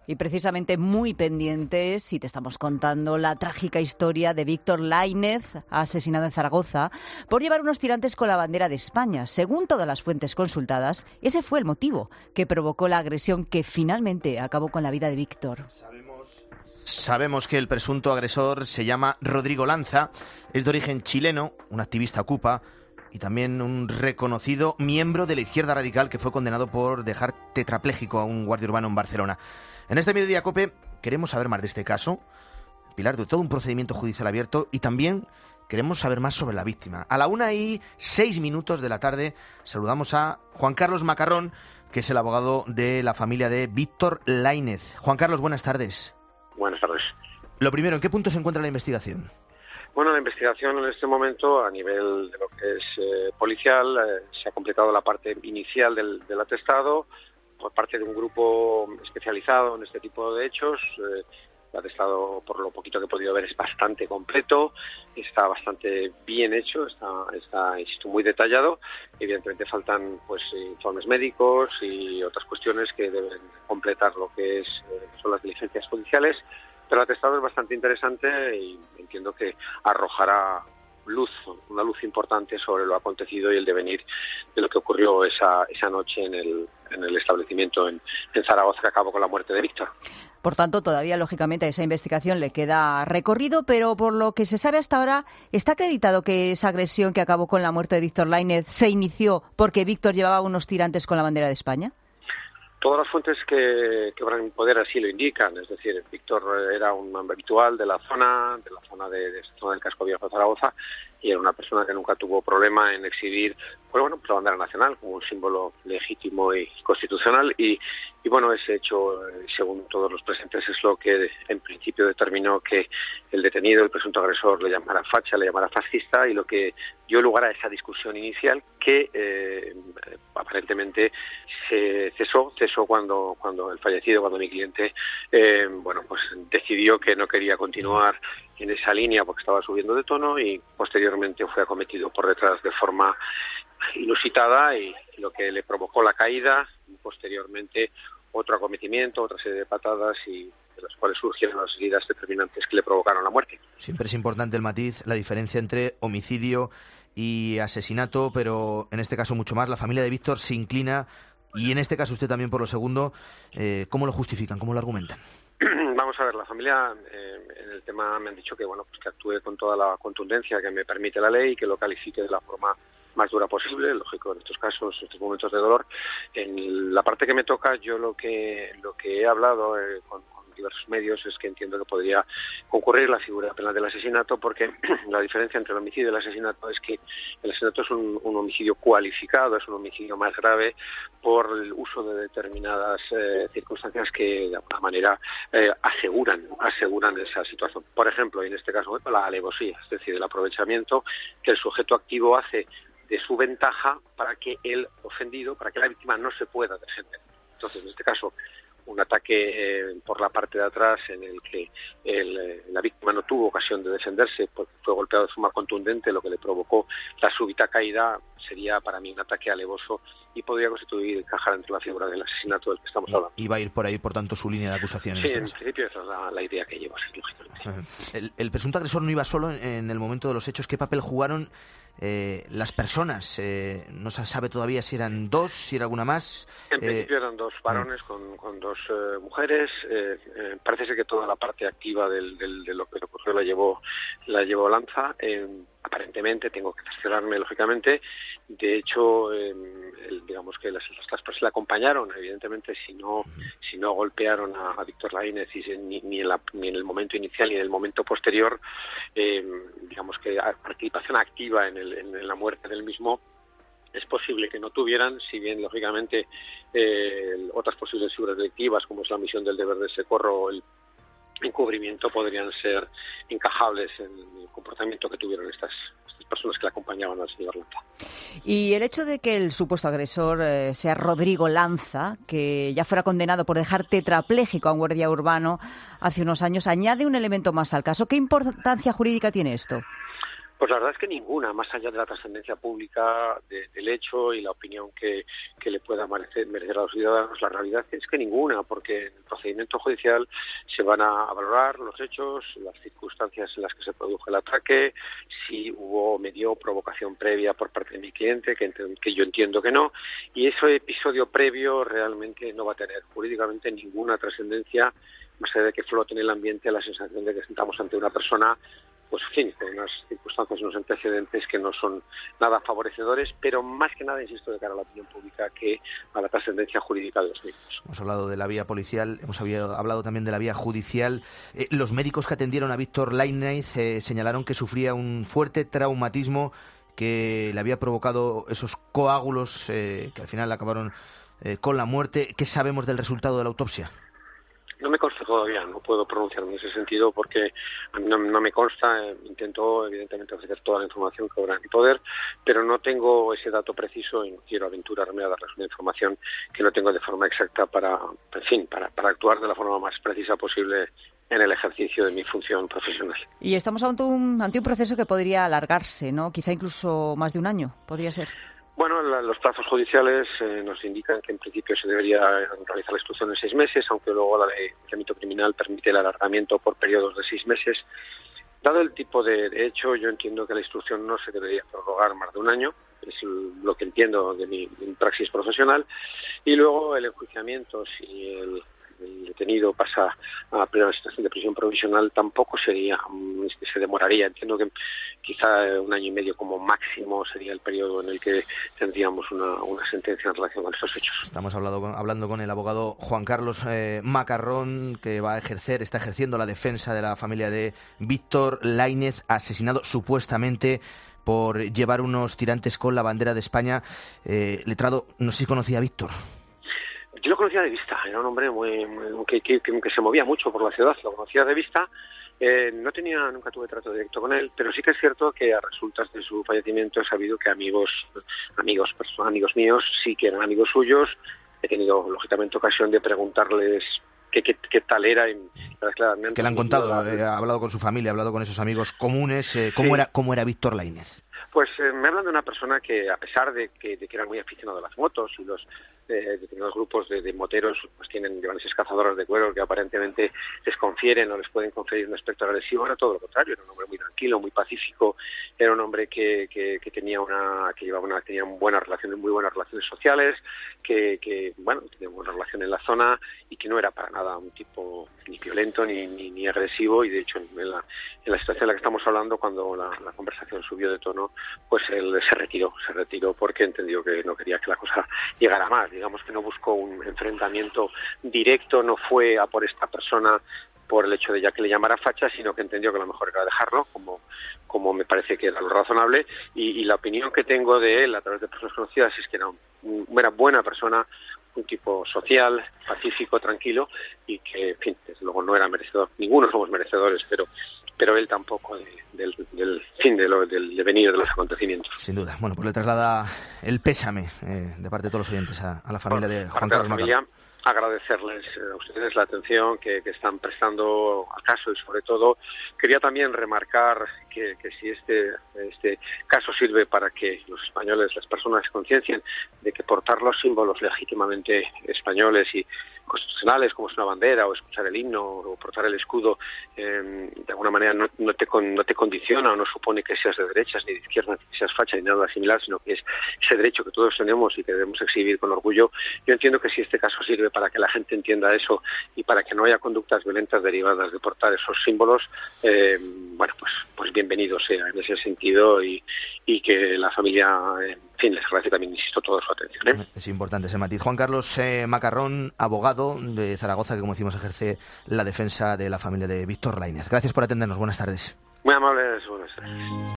Y precisamente muy pendientes, si te estamos contando la trágica historia de Víctor Laínez, asesinado en Zaragoza, por llevar unos tirantes con la bandera de España. Según todas las fuentes consultadas, ese fue el motivo que provocó la agresión que finalmente acabó con la vida de Víctor. Sabemos que el presunto agresor se llama Rodrigo Lanza, es de origen chileno, un activista ocupa y también un reconocido miembro de la izquierda radical que fue condenado por dejar tetrapléjico a un guardia urbano en Barcelona. En este Mediodía COPE queremos saber más de este caso, Pilar, de todo un procedimiento judicial abierto, y también queremos saber más sobre la víctima. A la 1:06 de la tarde saludamos a Juan Carlos Macarrón, que es el abogado de la familia de Víctor Laínez. Juan Carlos, buenas tardes. Buenas tardes. Lo primero, ¿en qué punto se encuentra la investigación? Bueno, la investigación en este momento, a nivel de lo que es policial, se ha completado la parte inicial del atestado por parte de un grupo especializado en este tipo de hechos. El atestado, por lo poquito que he podido ver, es bastante completo, está bastante bien hecho, está insisto, muy detallado. Evidentemente faltan informes médicos y otras cuestiones que deben completar lo que son las diligencias judiciales, pero el atestado es bastante interesante y entiendo que arrojará una luz importante sobre lo acontecido y el devenir de lo que ocurrió esa noche en el establecimiento en Zaragoza, que acabó con la muerte de Víctor. Por tanto, todavía, lógicamente, a esa investigación le queda recorrido, pero por lo que se sabe hasta ahora, ¿está acreditado que esa agresión que acabó con la muerte de Víctor Laínez se inició porque Víctor llevaba unos tirantes con la bandera de España? Todas las fuentes que obran poder así lo indican, es decir, Víctor era un habitual de la zona del casco viejo de Zaragoza, y era una persona que nunca tuvo problema en exhibir la bandera nacional como un símbolo legítimo y constitucional, y ese hecho, según todos los presentes, es lo que en principio determinó que el detenido, el presunto agresor, le llamara facha, le llamara fascista, y lo que dio lugar a esa discusión inicial que aparentemente se cesó cuando el fallecido, cuando mi cliente decidió que no quería continuar en esa línea porque estaba subiendo de tono, y posteriormente fue acometido por detrás de forma inusitada, y lo que le provocó la caída, y posteriormente otro acometimiento, otra serie de patadas, y de las cuales surgieron las heridas determinantes que le provocaron la muerte. Siempre es importante el matiz, la diferencia entre homicidio y asesinato, pero en este caso mucho más. La familia de Víctor se inclina, y en este caso usted también, por lo segundo. ¿Cómo lo justifican? ¿Cómo lo argumentan? Vamos a ver, la familia en el tema me han dicho que que actúe con toda la contundencia que me permite la ley y que lo califique de la forma más dura posible, lógico en estos casos, en estos momentos de dolor. En la parte que me toca, yo lo que he hablado con diversos medios es que entiendo que podría concurrir la figura penal del asesinato, porque la diferencia entre el homicidio y el asesinato es que el asesinato es un homicidio cualificado, es un homicidio más grave por el uso de determinadas circunstancias que de alguna manera aseguran esa situación. Por ejemplo, en este caso, la alevosía, es decir, el aprovechamiento que el sujeto activo hace de su ventaja para que el ofendido, para que la víctima no se pueda defender. Entonces, en este caso, un ataque por la parte de atrás en el que la víctima no tuvo ocasión de defenderse, porque fue golpeado de forma contundente, lo que le provocó la súbita caída, sería para mí un ataque alevoso y podría constituir, encajar entre la figura del asesinato del que estamos hablando. Y va a ir por ahí, por tanto, su línea de acusación. Sí, en principio esa es la idea que lleva, lógicamente. El presunto agresor no iba solo en el momento de los hechos. ¿Qué papel jugaron las personas? No se sabe todavía si eran dos, si era alguna más. En principio eran dos varones con dos mujeres. Parece ser que toda la parte activa de lo que ocurrió la llevó Lanza. Aparentemente, tengo que cerciorarme, lógicamente. De hecho, digamos que las personas le acompañaron. Evidentemente, si no golpearon a Víctor Laínez ni en el momento inicial ni en el momento posterior, digamos que participación activa en la muerte del mismo, es posible que no tuvieran, si bien lógicamente otras posibles figuras delictivas, como es la omisión del deber de socorro o el encubrimiento, podrían ser encajables en el comportamiento que tuvieron estas personas que le acompañaban al señor Lanza. Y el hecho de que el supuesto agresor sea Rodrigo Lanza, que ya fuera condenado por dejar tetrapléjico a un guardia urbano hace unos años, añade un elemento más al caso. ¿Qué importancia jurídica tiene esto? Pues la verdad es que ninguna, más allá de la trascendencia pública del hecho y la opinión que le pueda merecer a los ciudadanos, la realidad es que ninguna, porque en el procedimiento judicial se van a valorar los hechos, las circunstancias en las que se produjo el ataque, si hubo o me dio provocación previa por parte de mi cliente, que yo entiendo que no, y ese episodio previo realmente no va a tener jurídicamente ninguna trascendencia, más allá de que flote en el ambiente la sensación de que estamos ante una persona, pues en fin, con unas circunstancias, unos antecedentes que no son nada favorecedores, pero más que nada, insisto, de cara a la opinión pública que a la trascendencia jurídica de los mismos. Hemos hablado de la vía policial, hemos hablado también de la vía judicial. Los médicos que atendieron a Víctor Lainez señalaron que sufría un fuerte traumatismo que le había provocado esos coágulos que al final acabaron con la muerte. ¿Qué sabemos del resultado de la autopsia? No me consta todavía, no puedo pronunciarme en ese sentido porque a mí no me consta. Intento evidentemente ofrecer toda la información que habrá en mi poder, pero no tengo ese dato preciso y no quiero aventurarme a darles una información que no tengo de forma exacta para actuar de la forma más precisa posible en el ejercicio de mi función profesional. Y estamos ante un proceso que podría alargarse, ¿no? Quizá incluso más de un año, podría ser. Bueno, los plazos judiciales nos indican que en principio se debería realizar la instrucción en 6 meses, aunque luego la ley de ámbito criminal permite el alargamiento por periodos de 6 meses. Dado el tipo de hecho, yo entiendo que la instrucción no se debería prorrogar más de un año, es lo que entiendo de mi praxis profesional, y luego el enjuiciamiento, si el detenido pasa a plena situación de prisión provisional, tampoco se demoraría. Entiendo que quizá 1 año y medio como máximo sería el periodo en el que tendríamos una sentencia en relación con estos hechos. Estamos hablando con el abogado Juan Carlos Macarrón, que está ejerciendo la defensa de la familia de Víctor Lainez, asesinado supuestamente por llevar unos tirantes con la bandera de España. Letrado, no sé si conocía a Víctor. Yo lo conocía de vista, era un hombre que se movía mucho por la ciudad, lo conocía de vista. Nunca tuve trato directo con él, pero sí que es cierto que a resultas de su fallecimiento he sabido que amigos míos sí que eran amigos suyos. He tenido lógicamente ocasión de preguntarles qué tal era. Que le han contado, ha hablado con su familia, ha hablado con esos amigos comunes. ¿Cómo era Víctor Lainez? Pues me hablan de una persona que, a pesar de que era muy aficionado a las motos y los determinados grupos de moteros pues llevan esas cazadoras de cuero que aparentemente les confieren o les pueden conferir un aspecto agresivo, era todo lo contrario. Era un hombre muy tranquilo, muy pacífico, era un hombre que tenía buenas relaciones, muy buenas relaciones sociales, que tenía buena relación en la zona y que no era para nada un tipo ni violento ni agresivo. Y de hecho en la situación en la que estamos hablando, cuando la conversación subió de tono, pues él se retiró porque entendió que no quería que la cosa llegara más. Digamos que no buscó un enfrentamiento directo, no fue a por esta persona por el hecho de ya que le llamara facha, sino que entendió que lo mejor era dejarlo, como me parece que era lo razonable, y la opinión que tengo de él a través de personas conocidas es que era una buena persona, un tipo social, pacífico, tranquilo, y que, en fin, desde luego no era merecedor, ninguno somos merecedores, pero él tampoco del devenir de los acontecimientos. Sin duda. Bueno, pues le traslada el pésame de parte de todos los oyentes a la familia de Juan Carlos Macarrón. Agradecerles a ustedes la atención que están prestando al caso y sobre todo quería también remarcar que si este caso sirve para que los españoles, las personas se conciencien de que portar los símbolos legítimamente españoles y constitucionales como es una bandera o escuchar el himno o portar el escudo de alguna manera no te condiciona o no supone que seas de derechas ni de izquierdas ni que seas facha ni nada similar, sino que es ese derecho que todos tenemos y que debemos exhibir con orgullo. Yo entiendo que si este caso sirve para que la gente entienda eso y para que no haya conductas violentas derivadas de portar esos símbolos, pues bienvenido sea en ese sentido y que la familia, en fin, les agradece también, insisto, toda su atención. Es importante ese matiz. Juan Carlos Macarrón, abogado de Zaragoza, que como decimos ejerce la defensa de la familia de Víctor Lainez. Gracias por atendernos. Buenas tardes. Muy amables, buenas tardes.